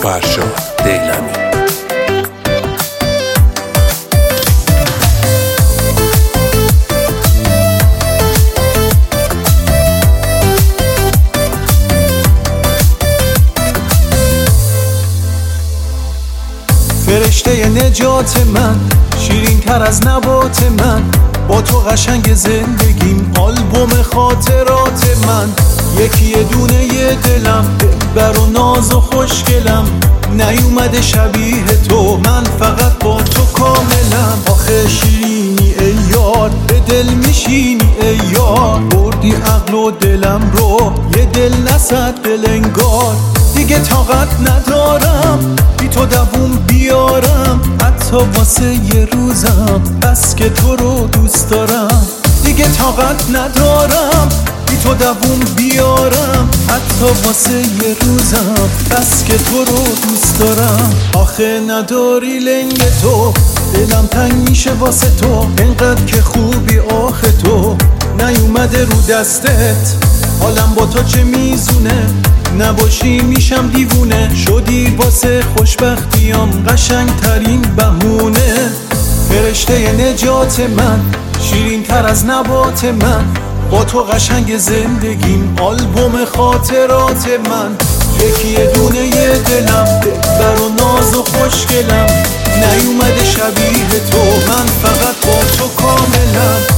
فرشاد دیلمی. فرشته نجات من، شیرین تر از نبات من، با تو قشنگ زندگیم، آلبوم خاطرات من. یکی دونه ی دلم، دلبر و ناز و خوشگلم، نیومده شبیه تو، من فقط با تو کاملم. آخه شیرینی ای یار، به دل میشینی ای یار، بردی عقل و دلم رو، یه دل نصد دل انگار. دیگه طاقت ندارم بی تو دووم بیارم، حتی واسه یه روزم، بس که تو رو دوست دارم. دیگه طاقت ندارم بی تو دووم بیارم، حتی واسه یه روزم، بس که تو رو دوست دارم. آخه نداری لنگ تو، دلم تنگ میشه واسه تو، انقدر که خوبی آخه تو، نیومده رو دستت، حالم با تو چه میزونه، نباشی میشم دیوونه، شدی واسه خوشبختیام قشنگ ترین بهونه. فرشته نجات من، شیرین تر از نبات من، با تو قشنگ زندگیم، آلبوم خاطرات من. یکی دونه ی دلم، دلبر و ناز و خوشگلم، نیومده شبیه تو، من فقط با تو کاملم.